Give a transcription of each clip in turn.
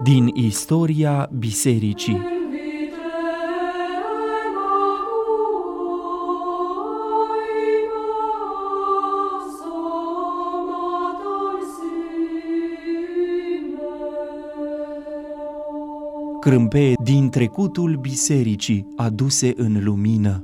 din istoria bisericii. Crâmpeie din trecutul bisericii aduse în lumină.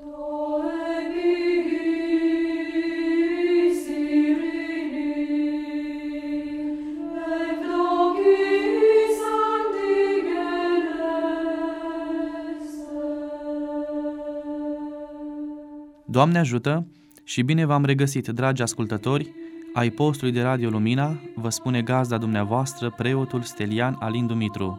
Doamne ajută și bine v-am regăsit, dragi ascultători ai postului de Radio Lumina, vă spune gazda dumneavoastră, preotul Stelian Alin Dumitru.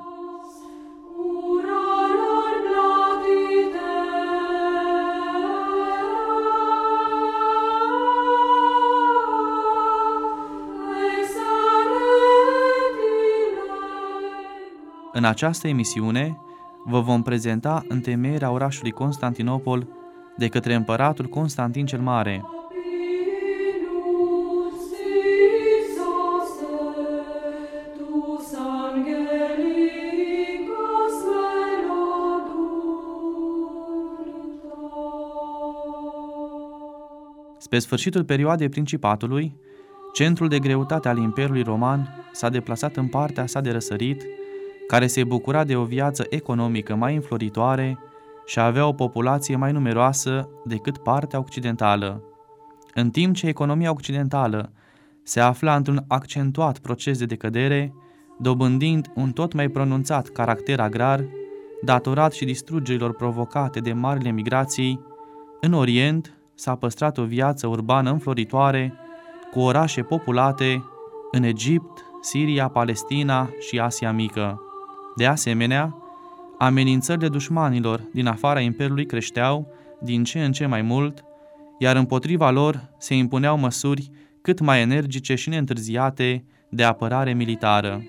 În această emisiune vă vom prezenta întemeierea orașului Constantinopol de către împăratul Constantin cel Mare. Spre sfârșitul perioadei Principatului, centrul de greutate al Imperiului Roman s-a deplasat în partea sa de răsărit, care se bucura de o viață economică mai înfloritoare și avea o populație mai numeroasă decât partea occidentală. În timp ce economia occidentală se afla într-un accentuat proces de decădere, dobândind un tot mai pronunțat caracter agrar, datorat și distrugerilor provocate de marile migrații, în Orient s-a păstrat o viață urbană înfloritoare, cu orașe populate în Egipt, Siria, Palestina și Asia Mică. De asemenea, amenințările dușmanilor din afara Imperiului creșteau din ce în ce mai mult, iar împotriva lor se impuneau măsuri cât mai energice și neîntârziate de apărare militară.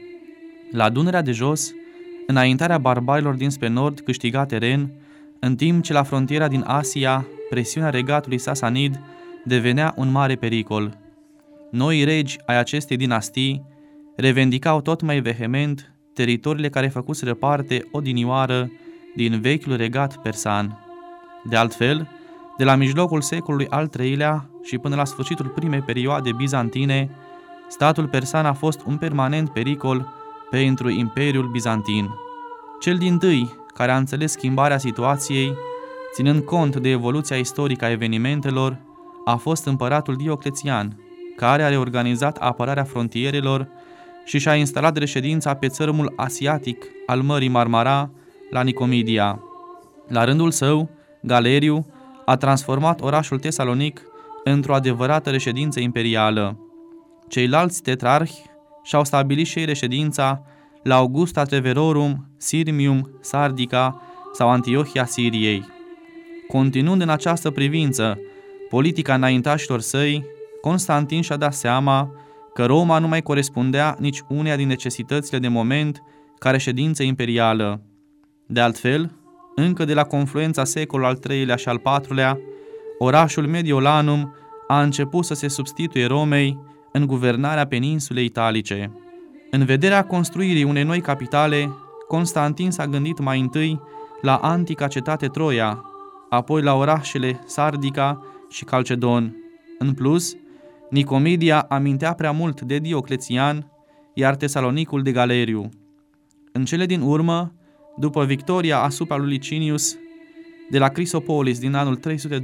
La Dunărea de Jos, înaintarea barbarilor dinspre nord câștiga teren, în timp ce la frontiera din Asia, presiunea regatului Sasanid devenea un mare pericol. Noi regi ai acestei dinastii revendicau tot mai vehement teritoriile care făcuseră parte odinioară din vechiul regat persan. De altfel, de la mijlocul secolului al III-lea și până la sfârșitul primei perioade bizantine, statul persan a fost un permanent pericol pentru Imperiul Bizantin. Cel dintâi care a înțeles schimbarea situației, ținând cont de evoluția istorică a evenimentelor, a fost împăratul Dioclețian, care a reorganizat apărarea frontierelor și și-a instalat reședința pe țărmul asiatic al Mării Marmara, la Nicomedia. La rândul său, Galeriu a transformat orașul Tesalonic într-o adevărată reședință imperială. Ceilalți tetrarhi și-au stabilit și ei reședința la Augusta Treverorum, Sirmium, Sardica sau Antiohia Siriei. Continuând în această privință politica înaintașilor săi, Constantin și-a dat seama că Roma nu mai corespundea nici uneia din necesitățile de moment ca reședință imperială. De altfel, încă de la confluența secolului al III-lea și al IV-lea, orașul Mediolanum a început să se substituie Romei în guvernarea peninsulei italice. În vederea construirii unei noi capitale, Constantin s-a gândit mai întâi la antica cetate Troia, apoi la orașele Sardica și Calcedon. În plus, Nicomedia amintea prea mult de Dioclețian, iar Tesalonicul de Galeriu. În cele din urmă, după victoria asupra lui Licinius de la Crisopolis din anul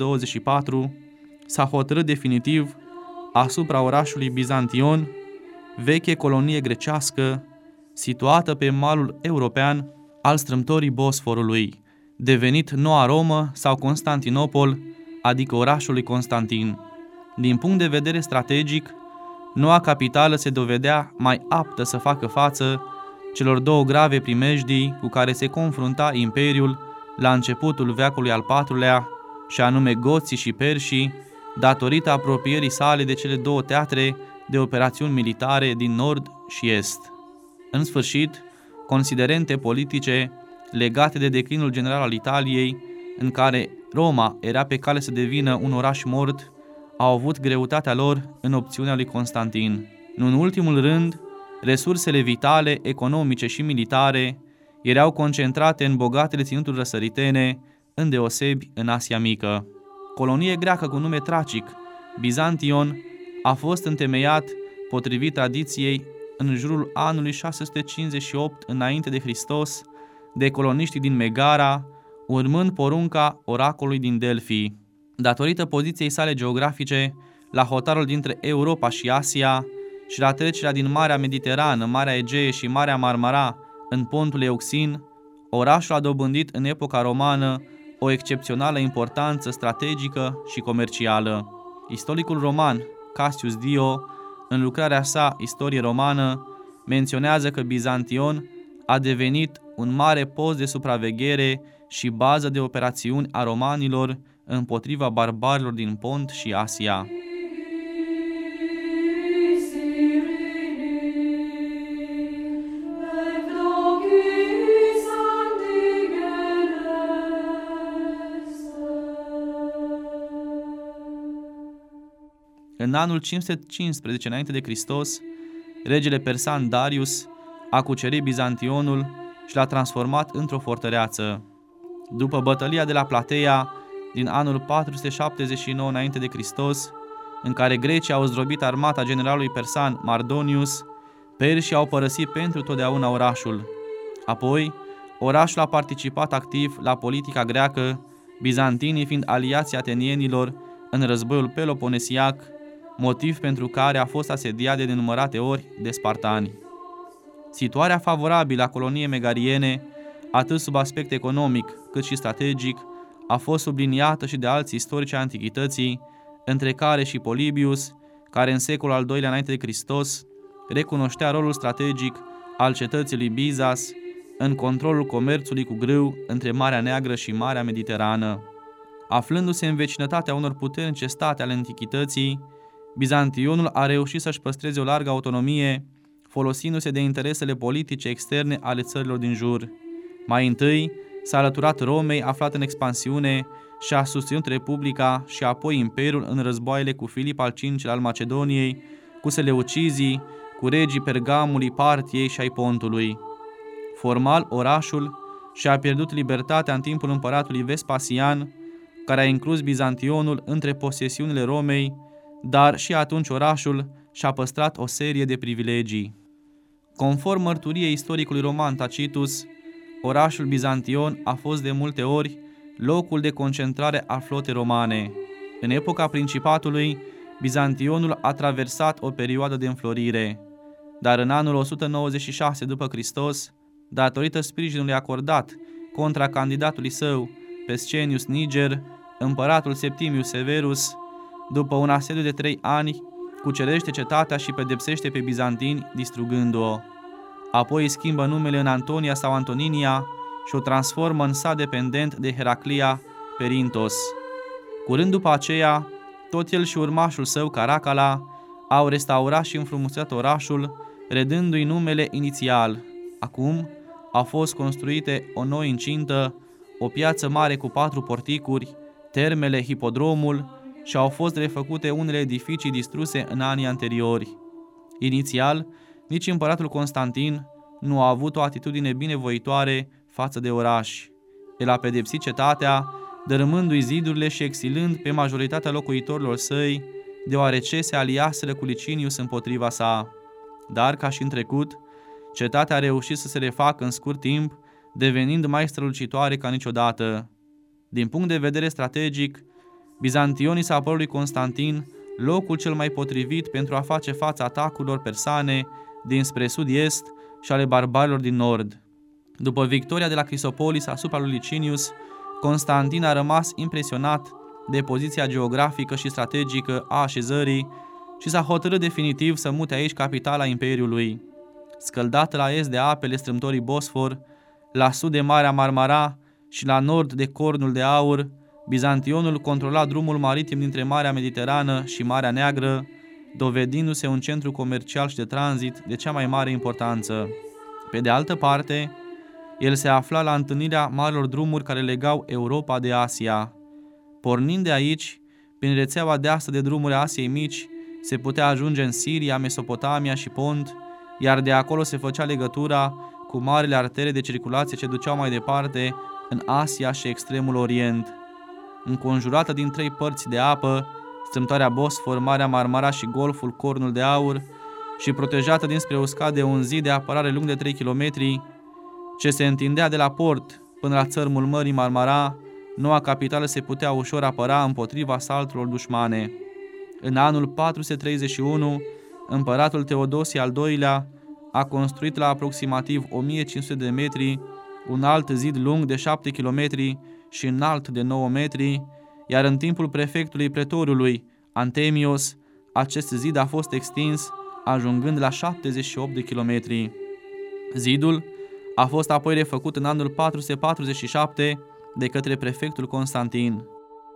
324, s-a hotărât definitiv asupra orașului Bizantion, veche colonie grecească, situată pe malul european al strâmtorii Bosforului, devenit Noua Romă sau Constantinopol, adică orașul lui Constantin. Din punct de vedere strategic, noua capitală se dovedea mai aptă să facă față celor două grave primejdii cu care se confrunta Imperiul la începutul veacului al IV-lea, și anume goții și perșii, datorită apropierii sale de cele două teatre de operațiuni militare din nord și est. În sfârșit, considerente politice legate de declinul general al Italiei, în care Roma era pe cale să devină un oraș mort, au avut greutatea lor în opțiunea lui Constantin. Nu în ultimul rând, Resursele vitale, economice și militare erau concentrate în bogatele ținuturi răsăritene, îndeosebi în Asia Mică. Colonie greacă cu nume tracic, Bizantion, a fost întemeiat, potrivit tradiției, în jurul anului 658 înainte de Hristos, de coloniștii din Megara, urmând porunca oracolului din Delphi. Datorită poziției sale geografice, la hotarul dintre Europa și Asia și la trecerea din Marea Mediterană, Marea Egee și Marea Marmara în pontul Euxin, orașul a dobândit în epoca romană o excepțională importanță strategică și comercială. Istoricul roman Cassius Dio, în lucrarea sa Istorie romană, menționează că Bizantion a devenit un mare post de supraveghere și bază de operațiuni a romanilor împotriva barbarilor din Pont și Asia. În anul 515 înainte de Hristos, regele persan Darius a cucerit Bizantionul și l-a transformat într-o fortăreață. După bătălia de la Plateia din anul 479 înainte de Hristos, în care grecii au zdrobit armata generalului persan Mardonius, perșii au părăsit pentru totdeauna orașul. Apoi, orașul a participat activ la politica greacă, bizantinii fiind aliații atenienilor în războiul peloponesiac, motiv pentru care a fost asediat de nenumărate ori de spartani. Situarea favorabilă a coloniei megariene, atât sub aspect economic cât și strategic, a fost subliniată și de alți istorici ai antichității, între care și Polybius, care în secolul al II-lea înainte de Hristos recunoștea rolul strategic al cetății lui Bizas în controlul comerțului cu grâu între Marea Neagră și Marea Mediterană. Aflându-se în vecinătatea unor puternice state ale antichității, Bizantionul a reușit să-și păstreze o largă autonomie, folosindu-se de interesele politice externe ale țărilor din jur. Mai întâi s-a alăturat Romei, aflat în expansiune, și a susținut Republica și apoi Imperiul în războaiele cu Filip al V al Macedoniei, cu Seleucizii, cu regii Pergamului, Partiei și ai Pontului. Formal, orașul și-a pierdut libertatea în timpul împăratului Vespasian, care a inclus Bizantionul între posesiunile Romei, dar și atunci orașul și-a păstrat o serie de privilegii. Conform mărturiei istoricului roman Tacitus, orașul Bizantion a fost de multe ori locul de concentrare a flotei romane. În epoca Principatului, Bizantionul a traversat o perioadă de înflorire, dar în anul 196 după Hristos, datorită sprijinului acordat contra candidatului său, Pescenius Niger, împăratul Septimius Severus, după un asediu de 3 ani, cucerește cetatea și pedepsește pe bizantini, distrugând-o. Apoi îi schimbă numele în Antonia sau Antoninia și o transformă în sat dependent de Heraclia, Perintos. Curând după aceea, tot el și urmașul său, Caracalla, au restaurat și înfrumusețat orașul, redându-i numele inițial. Acum au fost construite o nouă incintă, o piață mare cu 4 porticuri, termele, hipodromul, și au fost refăcute unele edificii distruse în anii anteriori. Inițial, nici împăratul Constantin nu a avut o atitudine binevoitoare față de oraș. El a pedepsit cetatea, dărâmându-i zidurile și exilând pe majoritatea locuitorilor săi, deoarece se aliaseră cu Licinius împotriva sa. Dar, ca și în trecut, cetatea a reușit să se refacă în scurt timp, devenind mai strălucitoare ca niciodată. Din punct de vedere strategic, Bizantionii s-a părut lui Constantin locul cel mai potrivit pentru a face față atacurilor persane dinspre sud-est și ale barbarilor din nord. După victoria de la Chrysopolis asupra lui Licinius, Constantin a rămas impresionat de poziția geografică și strategică a așezării și s-a hotărât definitiv să mute aici capitala Imperiului. Scăldată la est de apele strâmtorii Bosfor, la sud de Marea Marmara și la nord de Cornul de Aur, Bizantionul controla drumul maritim dintre Marea Mediterană și Marea Neagră, dovedindu-se un centru comercial și de tranzit de cea mai mare importanță. Pe de altă parte, el se afla la întâlnirea marilor drumuri care legau Europa de Asia. Pornind de aici, prin rețeaua deasă de drumuri a Asiei Mici, se putea ajunge în Siria, Mesopotamia și Pont, iar de acolo se făcea legătura cu marile artere de circulație ce duceau mai departe în Asia și extremul Orient. Înconjurată din 3 părți de apă, strâmtoarea Bosfor, Marea Marmara și Golful Cornul de Aur, și protejată dinspre uscat de un zid de apărare lung de 3 km, ce se întindea de la port până la țărmul Mării Marmara, noua capitală se putea ușor apăra împotriva asalturilor dușmane. În anul 431, împăratul Teodosie al II-lea a construit la aproximativ 1500 de metri un alt zid lung de 7 km și înalt de 9 metri, iar în timpul prefectului pretoriului, Antemios, acest zid a fost extins, ajungând la 78 de kilometri. Zidul a fost apoi refăcut în anul 447 de către prefectul Constantin.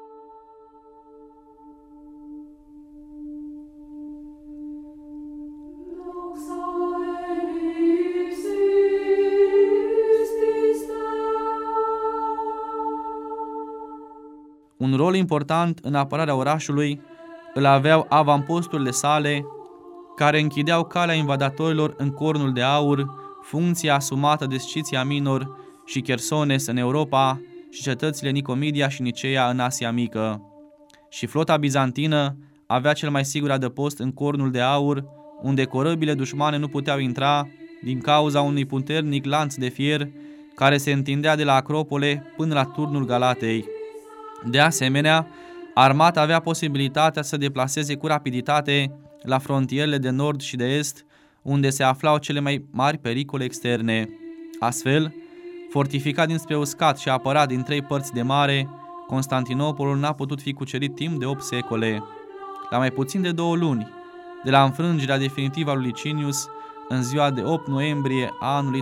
Un rol important în apărarea orașului îl aveau avamposturile sale, care închideau calea invadatorilor în Cornul de Aur, funcția asumată de Sciția Minor și Chersones în Europa și cetățile Nicomedia și Niceea în Asia Mică. Și flota bizantină avea cel mai sigur adăpost în Cornul de Aur, unde corăbile dușmane nu puteau intra din cauza unui puternic lanț de fier care se întindea de la Acropole până la turnul Galatei. De asemenea, armata avea posibilitatea să deplaseze cu rapiditate la frontierele de nord și de est, unde se aflau cele mai mari pericole externe. Astfel, fortificat dinspre uscat și apărat din 3 părți de mare, Constantinopolul n-a putut fi cucerit timp de 8 secole. La mai puțin de 2 luni, de la înfrângerea definitivă a lui Licinius, în ziua de 8 noiembrie a anului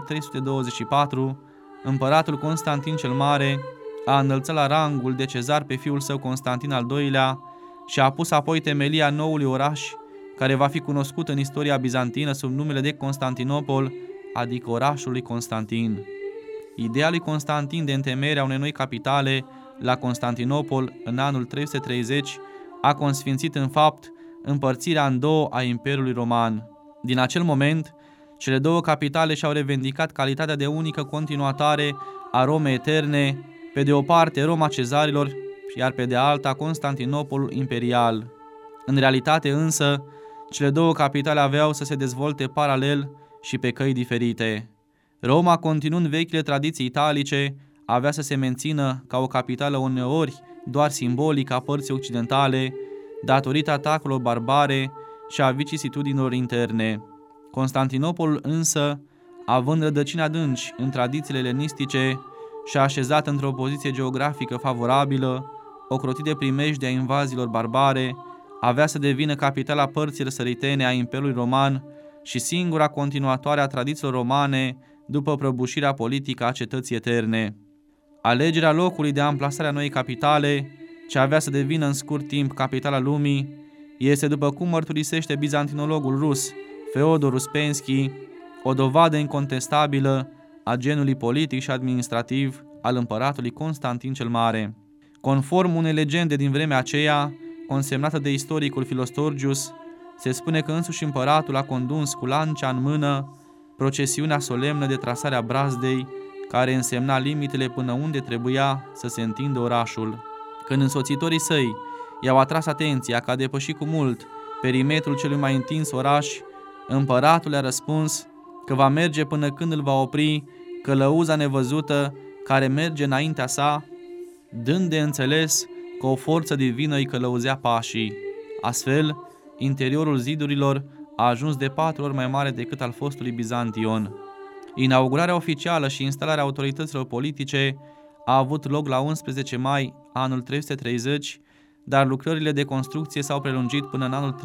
324, împăratul Constantin cel Mare a înălțat la rangul de cezar pe fiul său Constantin al II-lea și a pus apoi temelia noului oraș, care va fi cunoscut în istoria bizantină sub numele de Constantinopol, adică orașul lui Constantin. Ideea lui Constantin de întemeierea unei noi capitale la Constantinopol în anul 330 a consfințit în fapt împărțirea în 2 a Imperiului Roman. Din acel moment, cele 2 capitale și-au revendicat calitatea de unică continuatoare a Romei eterne, pe de o parte Roma cezarilor, iar pe de alta Constantinopolul imperial. În realitate însă, cele 2 capitale aveau să se dezvolte paralel și pe căi diferite. Roma, continuând vechile tradiții italice, avea să se mențină ca o capitală uneori doar simbolică a părții occidentale, datorită atacurilor barbare și a vicisitudinilor interne. Constantinopolul însă, având rădăcini adânci în tradițiile elenistice și așezat într-o poziție geografică favorabilă, ocrotit de primejdii a invaziilor barbare, avea să devină capitala părții răsăritene a Imperiului Roman și singura continuatoare a tradițiilor romane după prăbușirea politică a cetății eterne. Alegerea locului de amplasare a noii capitale, ce avea să devină în scurt timp capitala lumii, este, după cum mărturisește bizantinologul rus Feodor Uspensky, o dovadă incontestabilă a genului politic și administrativ al împăratului Constantin cel Mare. Conform unei legende din vremea aceea, consemnată de istoricul Philostorgius, se spune că însuși împăratul a condus cu lancea în mână procesiunea solemnă de trasare a brazdei, care însemna limitele până unde trebuia să se întindă orașul. Când însoțitorii săi i-au atras atenția că a depășit cu mult perimetrul celui mai întins oraș, împăratul a răspuns că va merge până când îl va opri călăuza nevăzută care merge înaintea sa, dând de înțeles că o forță divină îi călăuzea pașii. Astfel, interiorul zidurilor a ajuns de 4 ori mai mare decât al fostului Bizantion. Inaugurarea oficială și instalarea autorităților politice a avut loc la 11 mai anul 330, dar lucrările de construcție s-au prelungit până în anul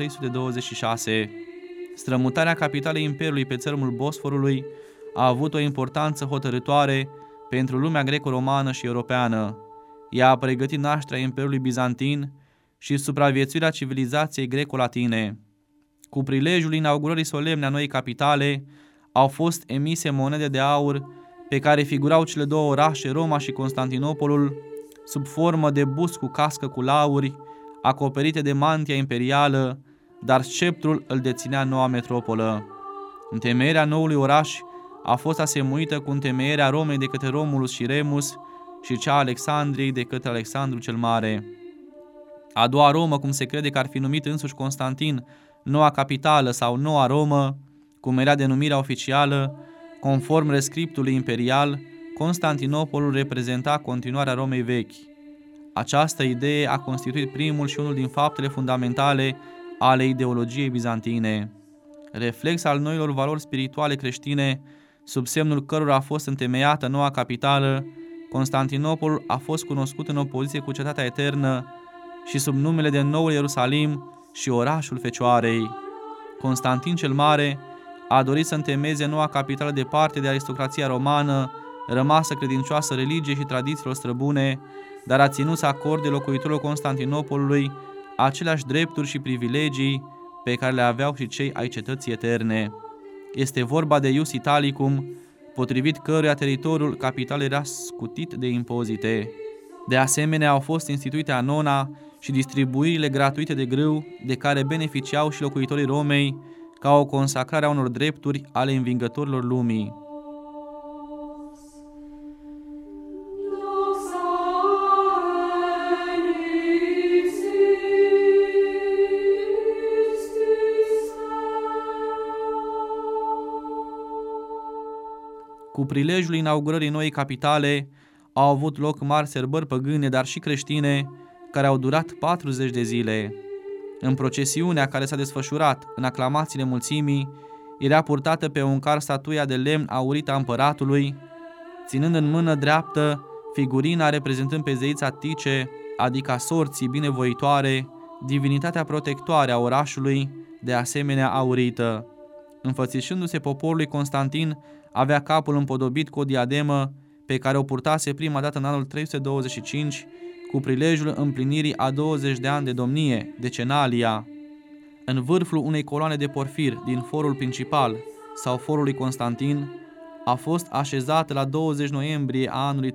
326. Strămutarea capitalei Imperiului pe țărmul Bosforului a avut o importanță hotărâtoare pentru lumea greco-romană și europeană. Ea a pregătit nașterea Imperiului Bizantin și supraviețuirea civilizației greco-latine. Cu prilejul inaugurării solemne a noii capitale, au fost emise monede de aur pe care figurau cele 2 orașe, Roma și Constantinopolul, sub formă de bust cu cască cu lauri, acoperite de mantia imperială, dar sceptrul îl deținea noua metropolă. Întemeierea noului oraș a fost asemuită cu întemeierea Romei de către Romulus și Remus și cea a Alexandriei de către Alexandru cel Mare. A doua Romă, cum se crede că ar fi numit însuși Constantin noua capitală sau Noua Romă, cum era denumirea oficială, conform rescriptului imperial, Constantinopolul reprezenta continuarea Romei vechi. Această idee a constituit primul și unul din faptele fundamentale ale ideologiei bizantine. Reflex al noilor valori spirituale creștine, sub semnul cărora a fost întemeiată noua capitală, Constantinopolul a fost cunoscut în opoziție cu Cetatea Eternă și sub numele de Noul Ierusalim și orașul Fecioarei. Constantin cel Mare a dorit să întemeieze noua capitală departe de aristocrația romană, rămasă credincioasă religiei și tradițiilor străbune, dar a ținut să acorde locuitorilor Constantinopolului aceleași drepturi și privilegii pe care le aveau și cei ai cetății eterne. Este vorba de ius italicum, potrivit căruia teritoriul capitalei era scutit de impozite. De asemenea, au fost instituite anona și distribuirile gratuite de grâu, de care beneficiau și locuitorii Romei, ca o consacrare a unor drepturi ale învingătorilor lumii. Cu prilejul inaugurării noii capitale au avut loc mari sărbări păgâne, dar și creștine, care au durat 40 de zile. În procesiunea care s-a desfășurat în aclamațiile mulțimii, era purtată pe un car statuia de lemn aurită a împăratului, ținând în mână dreaptă figurina reprezentând pe zeița Tice, adică sorții binevoitoare, divinitatea protectoare a orașului, de asemenea aurită. Înfățișându-se poporului, Constantin avea capul împodobit cu o diademă pe care o purtase prima dată în anul 325, cu prilejul împlinirii a 20 de ani de domnie, decenalia. În vârful unei coloane de porfir din forul principal sau forul lui Constantin a fost așezată la 20 noiembrie a anului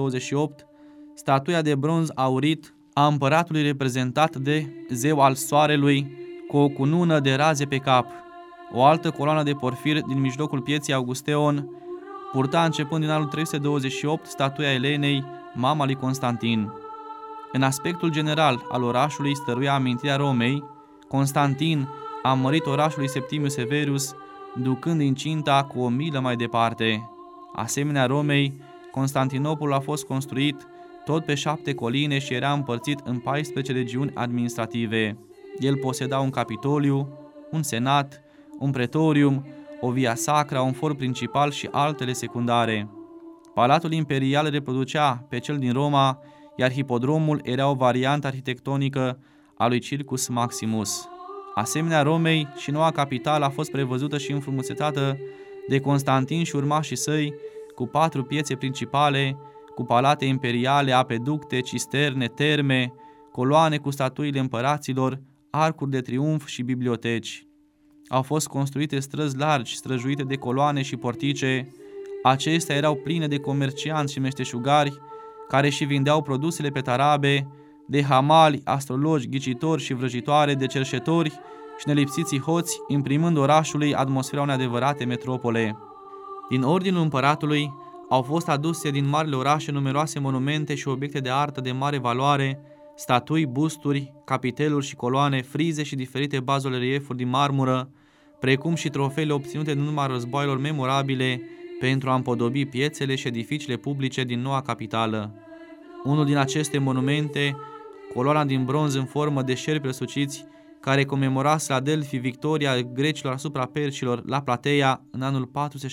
328 statuia de bronz aurit a împăratului reprezentat de zeu al soarelui cu o cunună de raze pe cap. O altă coloană de porfir din mijlocul pieții Augusteon purta începând din anul 328 statuia Elenei, mama lui Constantin. În aspectul general al orașului stăruia amintirea Romei. Constantin a mărit orașul lui Septimius Severius, ducând incinta cu o milă mai departe. Asemenea Romei, Constantinopolul a fost construit tot pe 7 coline și era împărțit în 14 regiuni administrative. El poseda un capitoliu, un senat, un pretorium, o via sacra, un for principal și altele secundare. Palatul imperial reproducea pe cel din Roma, iar hipodromul era o variantă arhitectonică a lui Circus Maximus. Asemenea Romei, și noua capitală a fost prevăzută și înfrumusețată de Constantin și urmașii săi, cu 4 piețe principale, cu palate imperiale, apeducte, cisterne, terme, coloane cu statuile împăraților, arcuri de triumf și biblioteci. Au fost construite străzi largi, străjuite de coloane și portice. Acestea erau pline de comercianți și meșteșugari, care și vindeau produsele pe tarabe, de hamali, astrologi, ghicitori și vrăjitoare, de cerșetori și nelipsiții hoți, imprimând orașului atmosfera unei adevărate metropole. Din ordinul împăratului au fost aduse din marile orașe numeroase monumente și obiecte de artă de mare valoare, statui, busturi, capiteluri și coloane, frize și diferite bazoreliefuri din marmură, precum și trofeele obținute din urma războaielor memorabile pentru a împodobi piețele și edificiile publice din noua capitală. Unul din aceste monumente, coloana din bronz în formă de șerpi răsuciți, care comemorase la Delphi victoria grecilor asupra percilor la Plateia în anul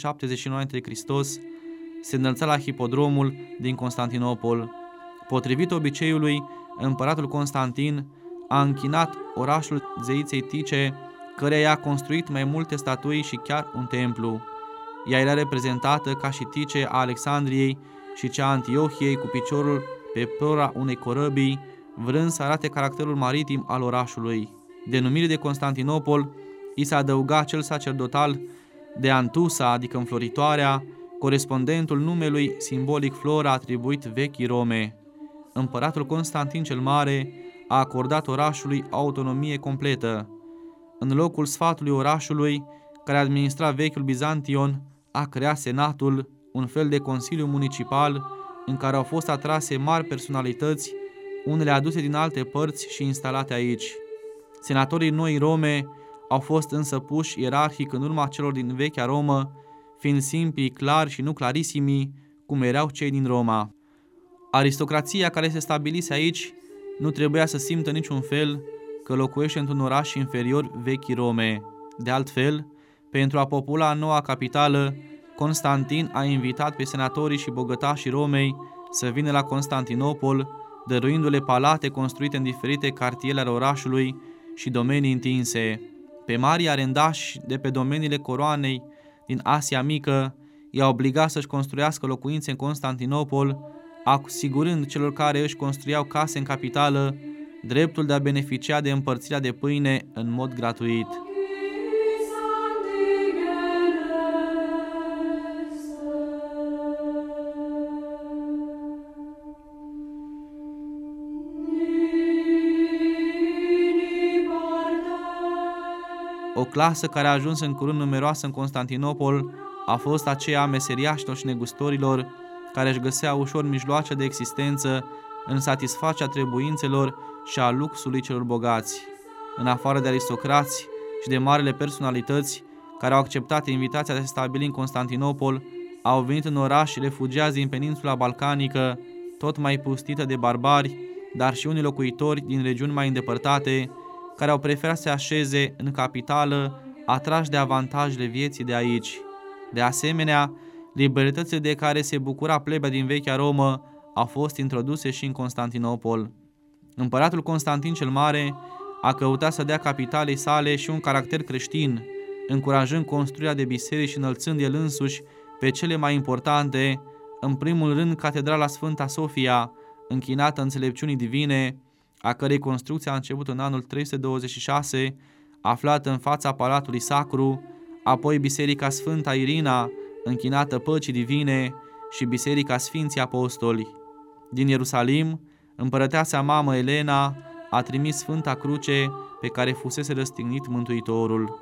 479 a.C., se înălța la hipodromul din Constantinopol. Potrivit obiceiului, împăratul Constantin a închinat orașul zeiței Tice, căreia i-a construit mai multe statui și chiar un templu. Ea era reprezentată ca și Tice a Alexandriei și cea a Antiohiei, cu piciorul pe prora unei corăbii, vrând să arate caracterul maritim al orașului. Denumirii de Constantinopol i s-a adăugat cel sacerdotal de Antusa, adică înfloritoarea, corespondentul numelui simbolic Flora atribuit vechii Rome. Împăratul Constantin cel Mare a acordat orașului autonomie completă. În locul sfatului orașului, care administra vechiul Bizantion, a creat senatul, un fel de consiliu municipal în care au fost atrase mari personalități, unele aduse din alte părți și instalate aici. Senatorii Noii Rome au fost însă puși ierarhic în urma celor din vechea Romă, fiind simpli, clari și nu clarisimi, cum erau cei din Roma. Aristocrația care se stabilise aici nu trebuia să simtă niciun fel că locuiește într-un oraș inferior vechii Rome. De altfel, pentru a popula noua capitală, Constantin a invitat pe senatorii și bogătașii Romei să vină la Constantinopol, dăruindu-le palate construite în diferite cartiere ale orașului și domenii întinse. Pe mari arendași de pe domeniile coroanei din Asia Mică i-a obligat să-și construiască locuințe în Constantinopol, asigurând celor care își construiau case în capitală dreptul de a beneficia de împărțirea de pâine în mod gratuit. O clasă care a ajuns în curând numeroasă în Constantinopol a fost aceea a meseriașilor și negustorilor, care își găseau ușor mijloace de existență în satisfacerea trebuințelor și a luxului celor bogați. În afară de aristocrați și de marile personalități care au acceptat invitația de a se stabili în Constantinopol, au venit în oraș refugiați din peninsula balcanică, tot mai pustită de barbari, dar și unii locuitori din regiuni mai îndepărtate, care au preferat să se așeze în capitală, atrași de avantajele vieții de aici. De asemenea, libertățile de care se bucura plebea din vechea Romă au fost introduse și în Constantinopol. Împăratul Constantin cel Mare a căutat să dea capitalei sale și un caracter creștin, încurajând construirea de biserici și înălțând el însuși pe cele mai importante, în primul rând Catedrala Sfânta Sofia, închinată înțelepciunii divine, a cărei construcție a început în anul 326, aflată în fața Palatului Sacru, apoi Biserica Sfânta Irina, închinată păcii divine, și Biserica Sfinții Apostoli. Din Ierusalim, împărăteasa mamă Elena a trimis Sfânta Cruce pe care fusese răstignit Mântuitorul.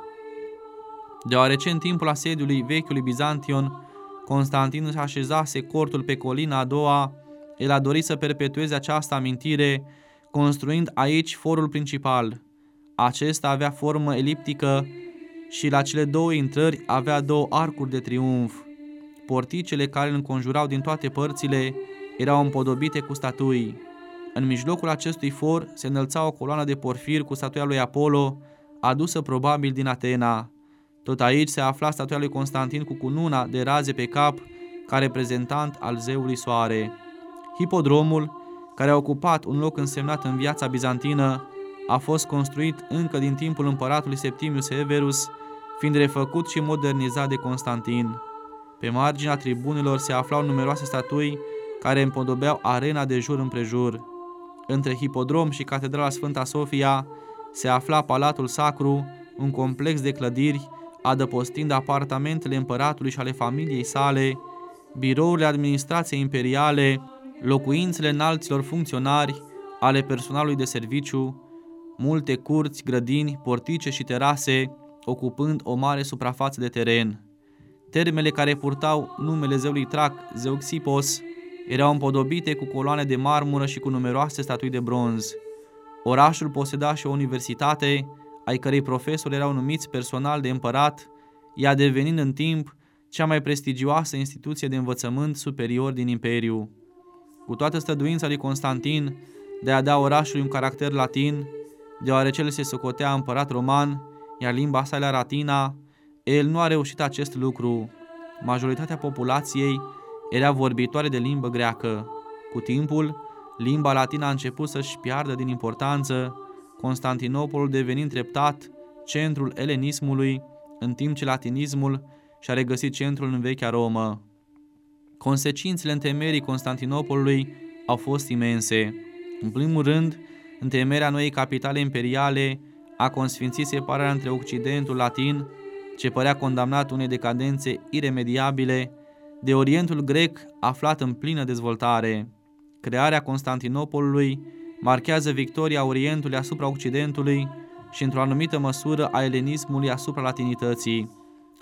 Deoarece în timpul asediului vechiului Bizantion, Constantin își așezase cortul pe colina a doua, el a dorit să perpetueze această amintire, construind aici forul principal. Acesta avea formă eliptică și la cele două intrări avea două arcuri de triumf. Porticele care îl înconjurau din toate părțile erau împodobite cu statui. În mijlocul acestui for se înălța o coloană de porfir cu statuia lui Apollo, adusă probabil din Atena. Tot aici se afla statuia lui Constantin cu cununa de raze pe cap, ca reprezentant al zeului Soare. Hipodromul, care a ocupat un loc însemnat în viața bizantină, a fost construit încă din timpul împăratului Septimius Severus, fiind refăcut și modernizat de Constantin. Pe marginea tribunelor se aflau numeroase statui care împodobeau arena de jur împrejur. Între hipodrom și Catedrala Sfânta Sofia se afla Palatul Sacru, un complex de clădiri, adăpostind apartamentele împăratului și ale familiei sale, birourile administrației imperiale, locuințele înalților funcționari, ale personalului de serviciu, multe curți, grădini, portice și terase, ocupând o mare suprafață de teren. Termele care purtau numele zeului Trac, Zeuxipos, erau împodobite cu coloane de marmură și cu numeroase statui de bronz. Orașul poseda și o universitate, ai cărei profesori erau numiți personal de împărat, ea devenind în timp cea mai prestigioasă instituție de învățământ superior din imperiu. Cu toată străduința lui Constantin de a da orașului un caracter latin, deoarece el se socotea împărat roman, iar limba sa era latina, el nu a reușit acest lucru. Majoritatea populației era vorbitoare de limbă greacă. Cu timpul, limba latină a început să-și piardă din importanță, Constantinopolul devenind treptat centrul elenismului, în timp ce latinismul și-a regăsit centrul în vechea Romă. Consecințele întemeierii Constantinopolului au fost imense. În primul rând, întemeierea noii capitale imperiale a consfințit separarea între Occidentul latin, ce părea condamnat unei decadențe iremediabile, de Orientul grec aflat în plină dezvoltare. Crearea Constantinopolului marchează victoria Orientului asupra Occidentului și, într-o anumită măsură, a elenismului asupra latinității.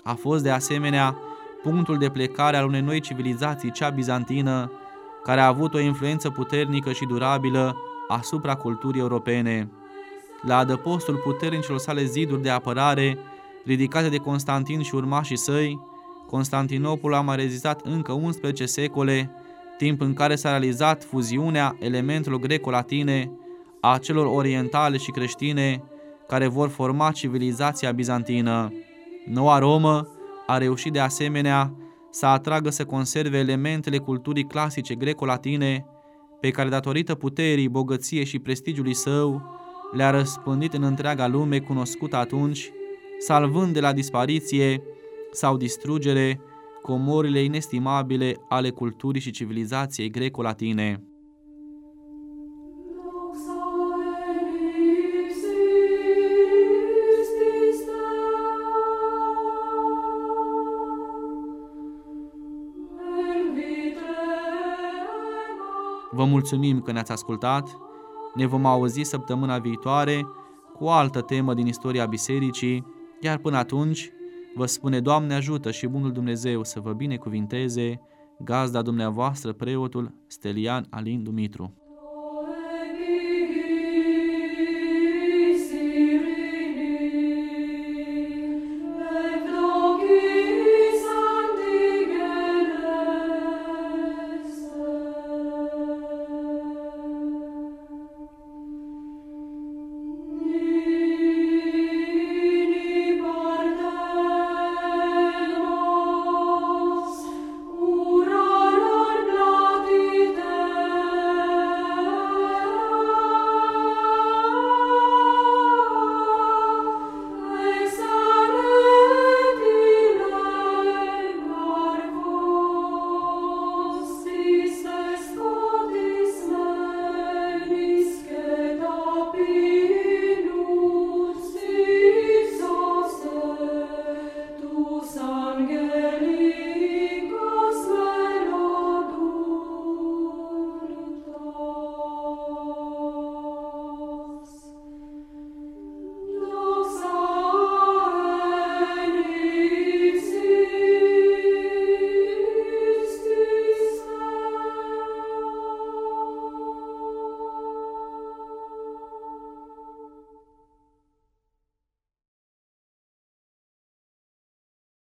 A fost de asemenea punctul de plecare al unei noi civilizații, cea bizantină, care a avut o influență puternică și durabilă asupra culturii europene. La adăpostul puternicilor sale ziduri de apărare, ridicate de Constantin și urmașii săi, Constantinopol a mai rezistat încă 11 secole, timp în care s-a realizat fuziunea elementelor greco-latine, a celor orientale și creștine, care vor forma civilizația bizantină. Noua Romă a reușit de asemenea să atragă să conserve elementele culturii clasice greco-latine, pe care, datorită puterii, bogăției și prestigiului său, le-a răspândit în întreaga lume cunoscută atunci, salvând de la dispariție sau distrugere comorile inestimabile ale culturii și civilizației greco-latine. Vă mulțumim că ne-ați ascultat, ne vom auzi săptămâna viitoare cu o altă temă din istoria bisericii, iar până atunci vă spune Doamne ajută și bunul Dumnezeu să vă binecuvinteze, gazda dumneavoastră, preotul Stelian Alin Dumitru.